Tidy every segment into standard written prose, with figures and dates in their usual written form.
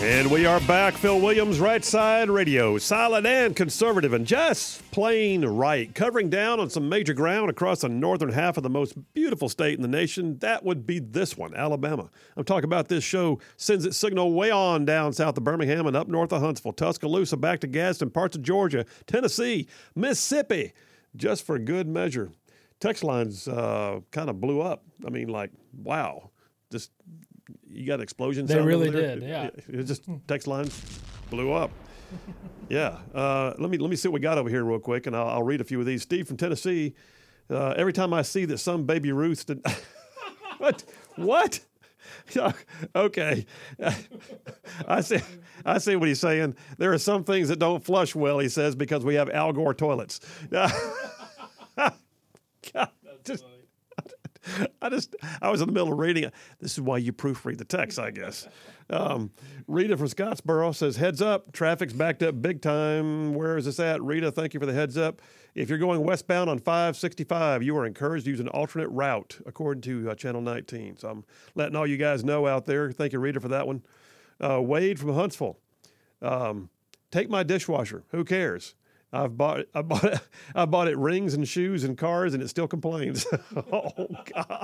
And we are back. Phil Williams, Right Side Radio. Solid and conservative and just plain right. Covering down on some major ground across the northern half of the most beautiful state in the nation. That would be this one, Alabama. I'm talking about this show sends its signal way on down south of Birmingham and up north of Huntsville, Tuscaloosa, back to Gadsden, parts of Georgia, Tennessee, Mississippi, just for good measure. Text lines kind of blew up. I mean, like, wow. Just... You got explosions. They really did, yeah. It just text lines blew up. Yeah. Let me see what we got over here real quick, and I'll read a few of these. Steve from Tennessee. Every time I see that some baby Ruth did, what? Okay. I see what he's saying. There are some things that don't flush well, he says, because we have Al Gore toilets. God, just. I was in the middle of reading it. This is why you proofread the text, I guess. Rita from Scottsboro says, heads up, traffic's backed up big time. Where is this at? Rita, thank you for the heads up. If you're going westbound on 565, you are encouraged to use an alternate route, according to Channel 19. So I'm letting all you guys know out there. Thank you, Rita, for that one. Wade from Huntsville. Take my dishwasher. Who cares? I bought it rings and shoes and cars, and it still complains. Oh God,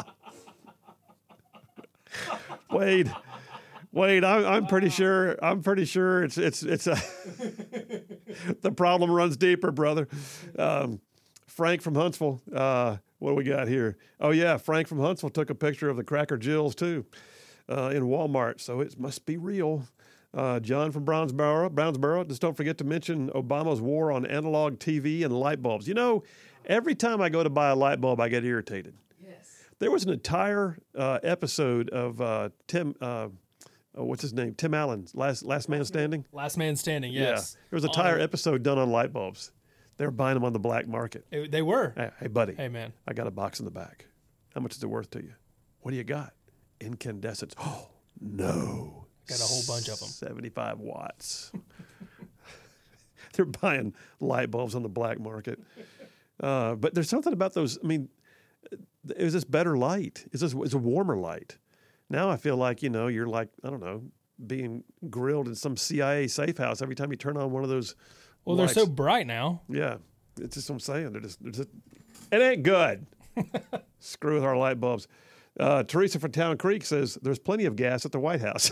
Wade, I'm pretty sure it's the problem runs deeper, brother. Frank from Huntsville. What do we got here? Oh yeah, Frank from Huntsville took a picture of the Cracker Jills too, in Walmart. So it must be real. John from Brownsboro. Just don't forget to mention Obama's war on analog TV and light bulbs. You know, every time I go to buy a light bulb, I get irritated. Yes. There was an entire episode of Tim, what's his name? Tim Allen's Last Man Standing. Last Man Standing, yes. Yeah. There was an entire episode done on light bulbs. They were buying them on the black market. They were. Hey, buddy. Hey, man. I got a box in the back. How much is it worth to you? What do you got? Incandescents. Oh, no. Got a whole bunch of them. 75 watts. They're buying light bulbs on the black market. But there's something about those. I mean, it was this better light. It's a warmer light. Now I feel like, you're like, I don't know, being grilled in some CIA safe house every time you turn on one of those lights. They're so bright now. Yeah. It's just what I'm saying. They're just it ain't good. Screw with our light bulbs. Teresa from Town Creek says, there's plenty of gas at the White House.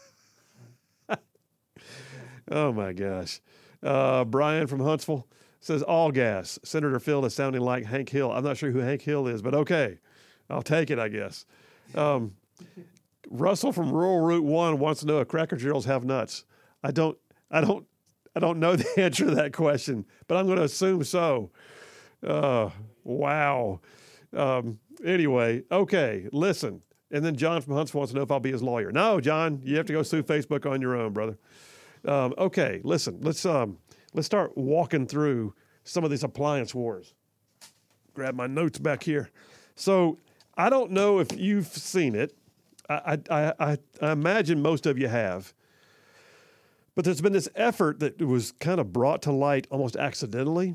Oh, my gosh. Brian from Huntsville says, all gas. Senator Phil is sounding like Hank Hill. I'm not sure who Hank Hill is, but okay. I'll take it, I guess. Russell from Rural Route 1 wants to know if Cracker Jills have nuts. I don't know the answer to that question, but I'm going to assume so. Wow. Anyway, okay, listen. And then John from Huntsville wants to know if I'll be his lawyer. No, John, you have to go sue Facebook on your own, brother. Okay, listen, let's start walking through some of these appliance wars. Grab my notes back here. So I don't know if you've seen it. I imagine most of you have. But there's been this effort that was kind of brought to light almost accidentally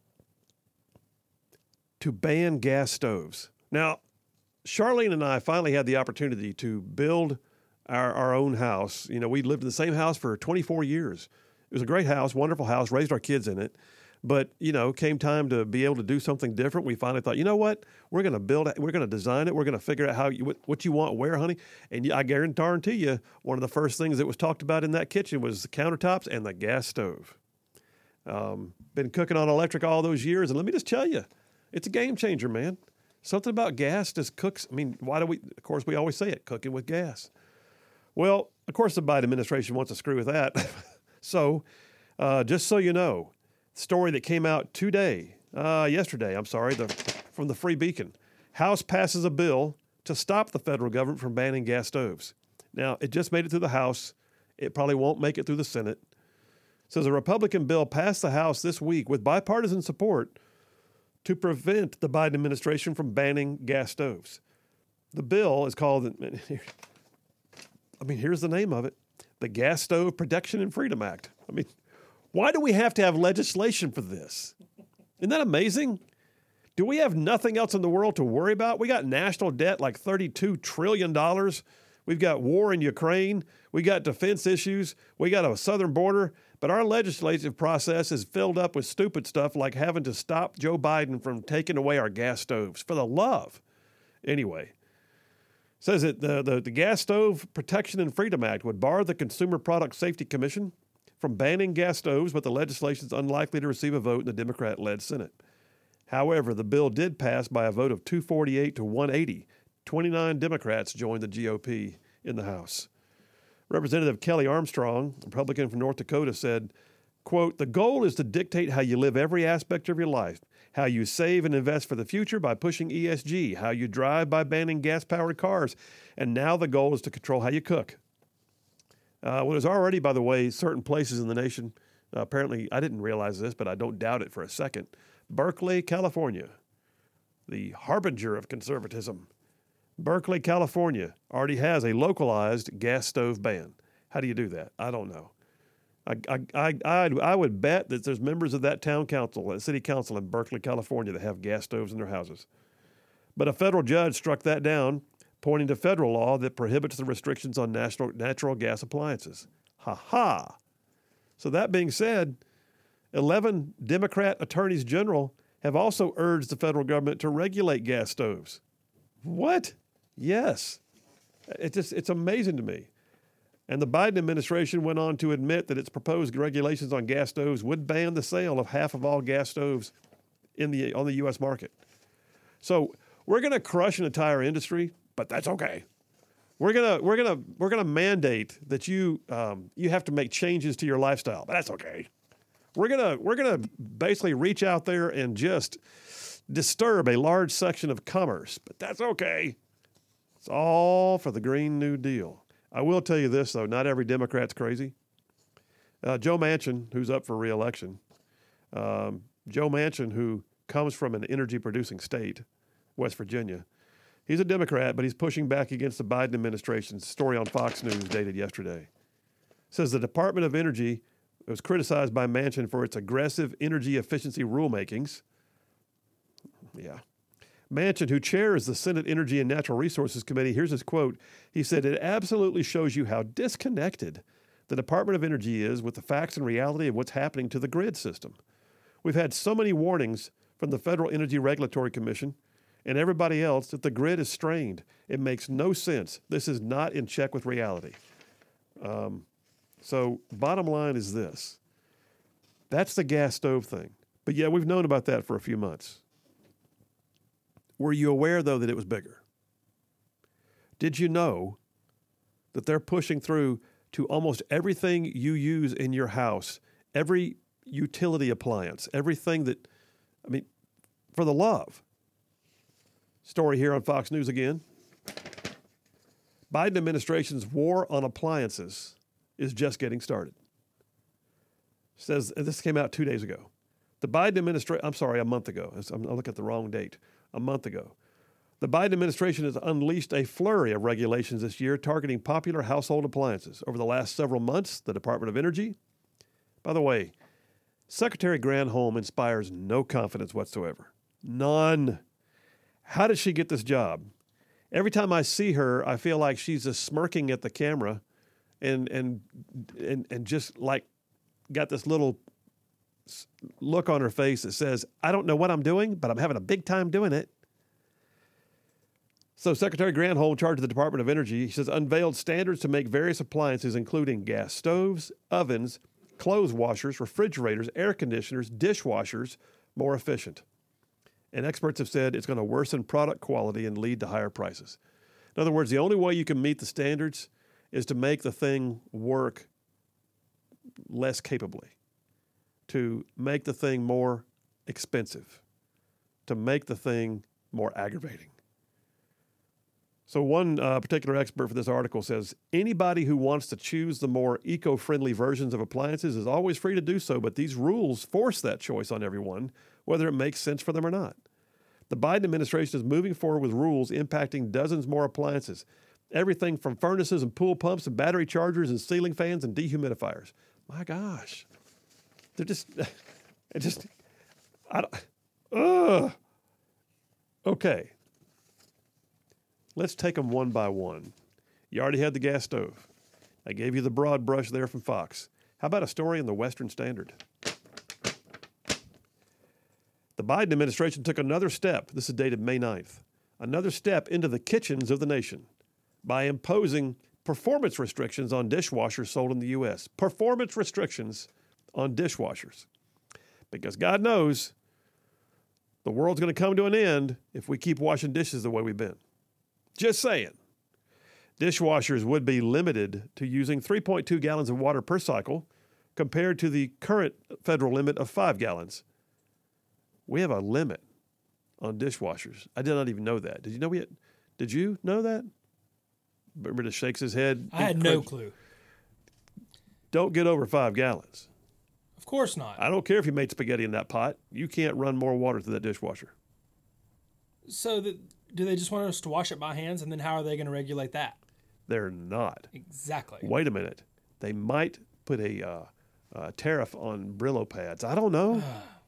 to ban gas stoves. Now, Charlene and I finally had the opportunity to build our own house. We lived in the same house for 24 years. It was a great house, wonderful house, raised our kids in it. But, came time to be able to do something different. We finally thought, you know what? We're going to build it. We're going to design it. We're going to figure out what you want where, honey. And I guarantee you, one of the first things that was talked about in that kitchen was the countertops and the gas stove. Been cooking on electric all those years. And let me just tell you, it's a game changer, man. Something about gas just cooks. I mean, of course, we always say it, cooking with gas. Well, of course, the Biden administration wants to screw with that. So, just so you know, story that came out yesterday, from the Free Beacon. House passes a bill to stop the federal government from banning gas stoves. Now, it just made it through the House. It probably won't make it through the Senate. It says a Republican bill passed the House this week with bipartisan support to prevent the Biden administration from banning gas stoves. The bill is called, here's the name of it, the Gas Stove Protection and Freedom Act. Why do we have to have legislation for this? Isn't that amazing? Do we have nothing else in the world to worry about? We got national debt like $32 trillion. We've got war in Ukraine. We got defense issues. We got a southern border. But our legislative process is filled up with stupid stuff like having to stop Joe Biden from taking away our gas stoves. For the love. Anyway, says that the Gas Stove Protection and Freedom Act would bar the Consumer Product Safety Commission from banning gas stoves, but the legislation is unlikely to receive a vote in the Democrat-led Senate. However, the bill did pass by a vote of 248 to 180. 29 Democrats joined the GOP in the House. Representative Kelly Armstrong, Republican from North Dakota, said, quote, "The goal is to dictate how you live every aspect of your life, how you save and invest for the future by pushing ESG, how you drive by banning gas-powered cars, and now the goal is to control how you cook." Well, there's already, by the way, certain places in the nation, apparently, I didn't realize this, but I don't doubt it for a second, Berkeley, California, the harbinger of conservatism. Berkeley, California, already has a localized gas stove ban. How do you do that? I don't know. I would bet that there's members of that town council, that city council in Berkeley, California, that have gas stoves in their houses. But a federal judge struck that down, pointing to federal law that prohibits the restrictions on natural gas appliances. Ha ha! So that being said, 11 Democrat attorneys general have also urged the federal government to regulate gas stoves. What? Yes. It's amazing to me. And the Biden administration went on to admit that its proposed regulations on gas stoves would ban the sale of half of all gas stoves on the U.S. market. So we're going to crush an entire industry, but that's okay. We're gonna mandate that you have to make changes to your lifestyle, but that's okay. We're gonna basically reach out there and just disturb a large section of commerce, but that's okay. It's all for the Green New Deal. I will tell you this, though, not every Democrat's crazy. Joe Manchin, who's up for re-election, Joe Manchin, who comes from an energy-producing state, West Virginia, he's a Democrat, but he's pushing back against the Biden administration's story on Fox News dated yesterday. Says the Department of Energy was criticized by Manchin for its aggressive energy efficiency rulemakings. Yeah. Manchin, who chairs the Senate Energy and Natural Resources Committee, here's his quote. He said, "It absolutely shows you how disconnected the Department of Energy is with the facts and reality of what's happening to the grid system. We've had so many warnings from the Federal Energy Regulatory Commission and everybody else that the grid is strained. It makes no sense. This is not in check with reality." So bottom line is this. That's the gas stove thing. But yeah, we've known about that for a few months. Were you aware, though, that it was bigger? Did you know that they're pushing through to almost everything you use in your house, every utility appliance, everything that, for the love. Story here on Fox News again. Biden administration's war on appliances is just getting started. Says, and this came out 2 days ago. The Biden administration, a month ago. I'm looking at the wrong date. A month ago. The Biden administration has unleashed a flurry of regulations this year targeting popular household appliances. Over the last several months, the Department of Energy, by the way, Secretary Granholm inspires no confidence whatsoever. None. How did she get this job? Every time I see her, I feel like she's just smirking at the camera and just like got this little look on her face that says, "I don't know what I'm doing, but I'm having a big time doing it." So Secretary Granholm, in charge of the Department of Energy, he says, unveiled standards to make various appliances, including gas stoves, ovens, clothes washers, refrigerators, air conditioners, dishwashers, more efficient. And experts have said it's going to worsen product quality and lead to higher prices. In other words, the only way you can meet the standards is to make the thing work less capably, to make the thing more expensive, to make the thing more aggravating. So one particular expert for this article says, anybody who wants to choose the more eco-friendly versions of appliances is always free to do so, but these rules force that choice on everyone, whether it makes sense for them or not. The Biden administration is moving forward with rules impacting dozens more appliances, everything from furnaces and pool pumps and battery chargers and ceiling fans and dehumidifiers. My gosh. They're okay. Let's take them one by one. You already had the gas stove. I gave you the broad brush there from Fox. How about a story in the Western Standard? The Biden administration took another step. This is dated May 9th. Another step into the kitchens of the nation by imposing performance restrictions on dishwashers sold in the U.S. Performance restrictions on dishwashers. Because God knows the world's going to come to an end if we keep washing dishes the way we've been. Just saying. Dishwashers would be limited to using 3.2 gallons of water per cycle compared to the current federal limit of 5 gallons. We have a limit on dishwashers. I did not even know that. Did you know Did you know that? Britta shakes his head. I had no clue. Don't get over 5 gallons. Of course not. I don't care if you made spaghetti in that pot. You can't run more water through that dishwasher. So do they just want us to wash it by hands, and then how are they going to regulate that? They're not. Exactly. Wait a minute. They might put a tariff on Brillo pads. I don't know.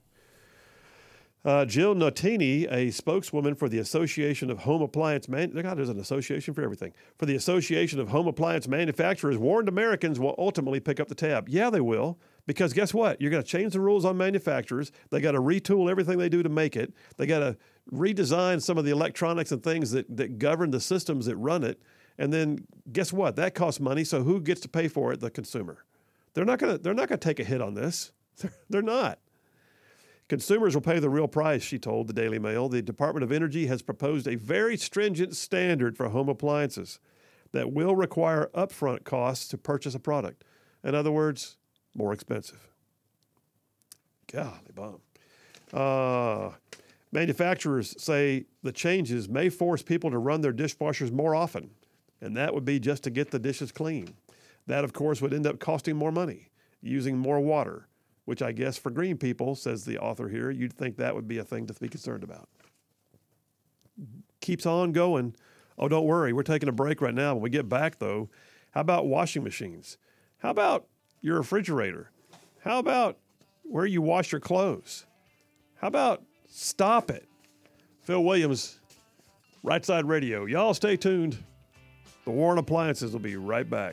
Jill Notini, a spokeswoman for the Association of Home Appliance God, there's an association for everything. For the Association of Home Appliance Manufacturers, warned Americans will ultimately pick up the tab. Yeah, they will. Because guess what? You're going to change the rules on manufacturers. They got to retool everything they do to make it. They got to redesign some of the electronics and things that govern the systems that run it. And then guess what? That costs money. So who gets to pay for it? The consumer. They're not going to take a hit on this. They're not. Consumers will pay the real price, she told the Daily Mail. The Department of Energy has proposed a very stringent standard for home appliances that will require upfront costs to purchase a product. In other words, more expensive. Golly bomb. Manufacturers say the changes may force people to run their dishwashers more often, and that would be just to get the dishes clean. That, of course, would end up costing more money, using more water, which I guess for green people, says the author here, you'd think that would be a thing to be concerned about. Keeps on going. Oh, don't worry. We're taking a break right now. When we get back, though, how about washing machines? How about your refrigerator? How about where you wash your clothes? How about stop it? Phil Williams, Right Side Radio. Y'all stay tuned. The War on Appliances will be right back.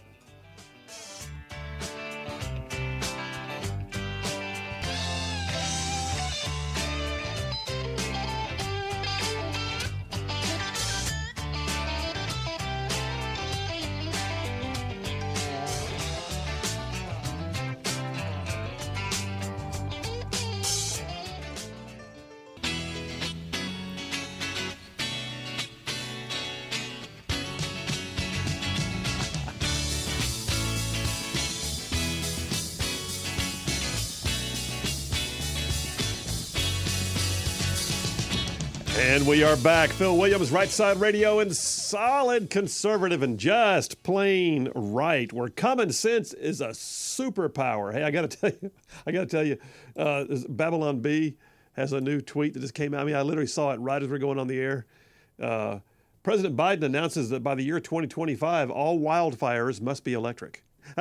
And we are back. Phil Williams, Right Side Radio, and solid conservative and just plain right, where common sense is a superpower. Hey, I got to tell you, Babylon Bee has a new tweet that just came out. I mean, I literally saw it right as we're going on the air. President Biden announces that by the year 2025, all wildfires must be electric.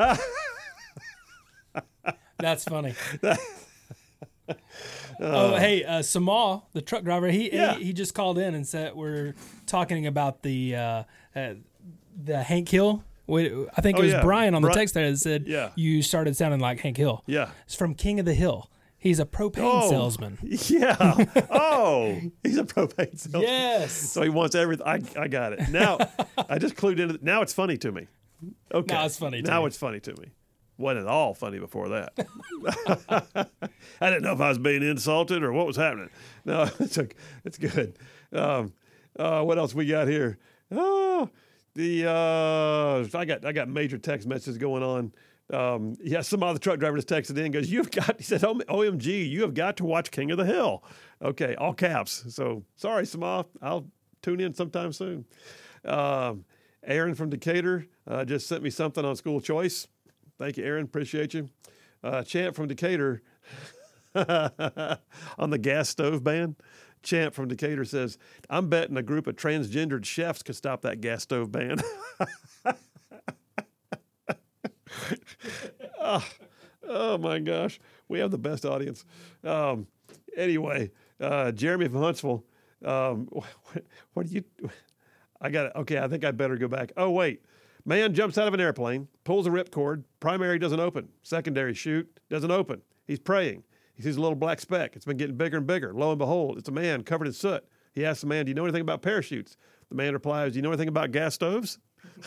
That's funny. Hey, Samal, the truck driver, he just called in and said we're talking about the Hank Hill. I think it was Brian on the text there that said you started sounding like Hank Hill. Yeah, it's from King of the Hill. He's a propane salesman. Yeah. Oh, he's a propane salesman. Yes. So he wants everything. I got it. Now, I just clued into it. Now it's funny to me. Okay. Now it's funny to me. Now it's funny to me. Wasn't at all funny before that. I didn't know if I was being insulted or what was happening. No, it's good. What else we got here? Oh, I got major text messages going on. Some other truck driver just texted in and goes, he said, OMG, you have got to watch King of the Hill. Okay, all caps. So sorry, Sama, I'll tune in sometime soon. Aaron from Decatur just sent me something on school choice. Thank you, Aaron. Appreciate you. Champ from Decatur on the gas stove ban. Champ from Decatur says, I'm betting a group of transgendered chefs could stop that gas stove ban. Oh, my gosh. We have the best audience. Anyway, Jeremy from Huntsville. What do you... I think I better go back. Oh, wait. Man jumps out of an airplane, pulls a ripcord. Primary doesn't open. Secondary chute doesn't open. He's praying. He sees a little black speck. It's been getting bigger and bigger. Lo and behold, it's a man covered in soot. He asks the man, do you know anything about parachutes? The man replies, do you know anything about gas stoves?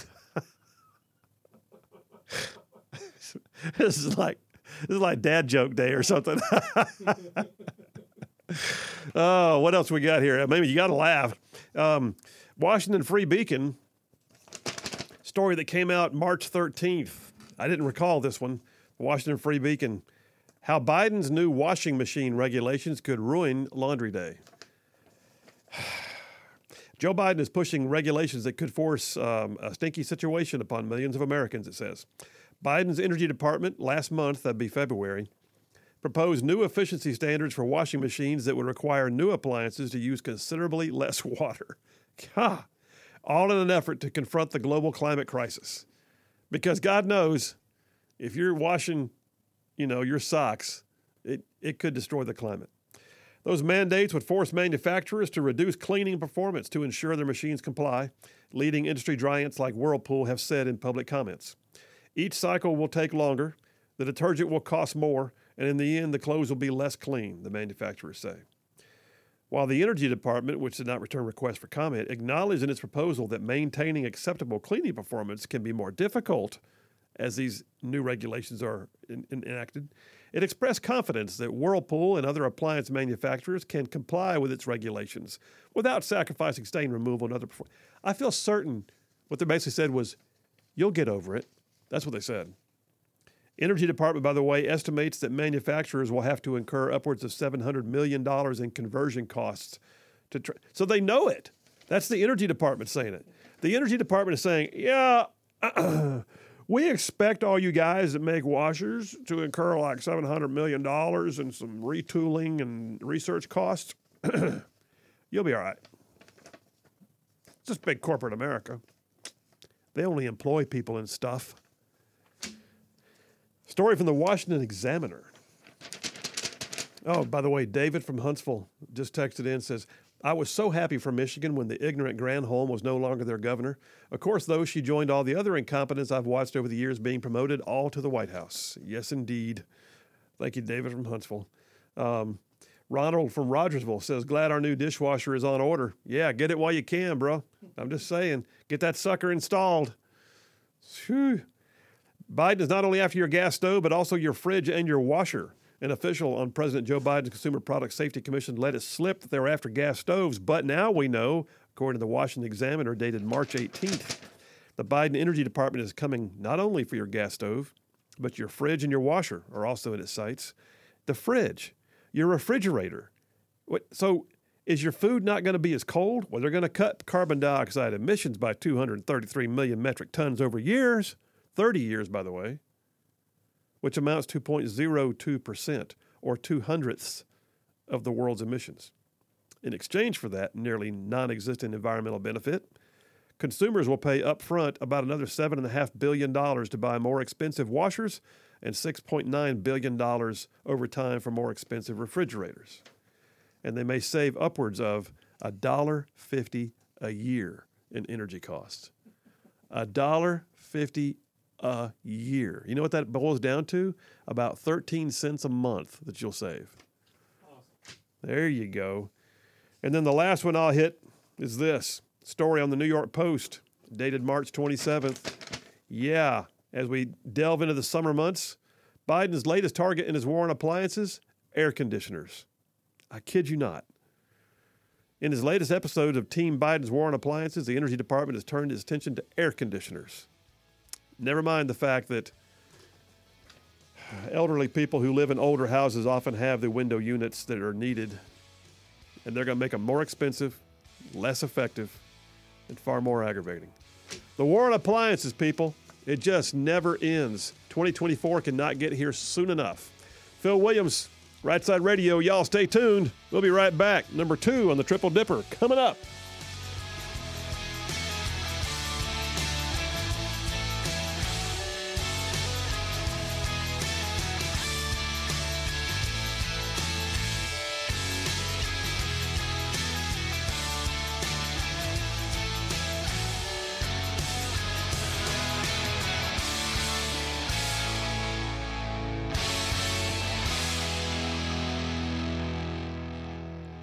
This is like dad joke day or something. Oh, what else we got here? Maybe you got to laugh. Washington Free Beacon story that came out March 13th. I didn't recall this one. Washington Free Beacon. How Biden's new washing machine regulations could ruin Laundry Day. Joe Biden is pushing regulations that could force a stinky situation upon millions of Americans, it says. Biden's Energy Department last month, that'd be February, proposed new efficiency standards for washing machines that would require new appliances to use considerably less water. God, all in an effort to confront the global climate crisis. Because God knows, if you're washing, your socks, it could destroy the climate. Those mandates would force manufacturers to reduce cleaning performance to ensure their machines comply. Leading industry giants like Whirlpool have said in public comments. Each cycle will take longer, the detergent will cost more, and in the end, the clothes will be less clean, the manufacturers say. While the Energy Department, which did not return requests for comment, acknowledged in its proposal that maintaining acceptable cleaning performance can be more difficult as these new regulations are enacted, it expressed confidence that Whirlpool and other appliance manufacturers can comply with its regulations without sacrificing stain removal and other performance. I feel certain what they basically said was, you'll get over it. That's what they said. Energy Department, by the way, estimates that manufacturers will have to incur upwards of $700 million in conversion costs. So they know it. That's the Energy Department saying it. The Energy Department is saying, we expect all you guys that make washers to incur like $700 million in some retooling and research costs. You'll be all right. It's just big corporate America. They only employ people and stuff. Story from the Washington Examiner. Oh, by the way, David from Huntsville just texted in and says, I was so happy for Michigan when the ignorant Granholm was no longer their governor. Of course, though, she joined all the other incompetents I've watched over the years being promoted all to the White House. Yes, indeed. Thank you, David from Huntsville. Ronald from Rogersville says, glad our new dishwasher is on order. Yeah, get it while you can, bro. I'm just saying, get that sucker installed. Whew. Biden is not only after your gas stove, but also your fridge and your washer. An official on President Joe Biden's Consumer Product Safety Commission let it slip that they were after gas stoves. But now we know, according to the Washington Examiner dated March 18th, the Biden Energy Department is coming not only for your gas stove, but your fridge and your washer are also in its sights. The fridge, your refrigerator. So is your food not going to be as cold? Well, they're going to cut carbon dioxide emissions by 233 million metric tons over years. 30 years, by the way, which amounts to 0.02% or 0.02 of the world's emissions. In exchange for that nearly non-existent environmental benefit, consumers will pay up front about another $7.5 billion to buy more expensive washers and $6.9 billion over time for more expensive refrigerators. And they may save upwards of $1.50 a year in energy costs. $1.50 a year. You know what that boils down to? About 13 cents a month that you'll save. Awesome. There you go. And then the last one I'll hit is this story on the New York Post, dated March 27th. Yeah, as we delve into the summer months, Biden's latest target in his war on appliances, air conditioners. I kid you not. In his latest episode of Team Biden's War on Appliances, the Energy Department has turned its attention to air conditioners. Never mind the fact that elderly people who live in older houses often have the window units that are needed, and they're going to make them more expensive, less effective, and far more aggravating. The war on appliances, people, it just never ends. 2024 cannot get here soon enough. Phil Williams, Right Side Radio. Y'all stay tuned. We'll be right back. Number 2 on the Triple Dipper coming up.